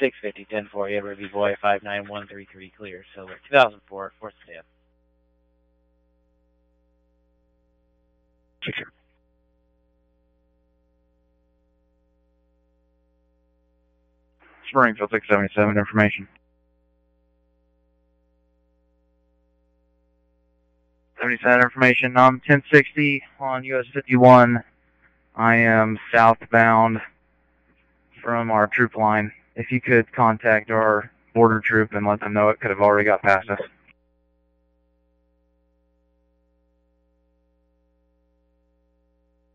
650, 10-4, yeah, Review Boy, 59133, clear, Silver, 2004, 4th staff. Springfield 677, information. 77 information, I'm 1060 on US 51. I am southbound from our troop line. If you could contact our border troop and let them know it could have already got past us.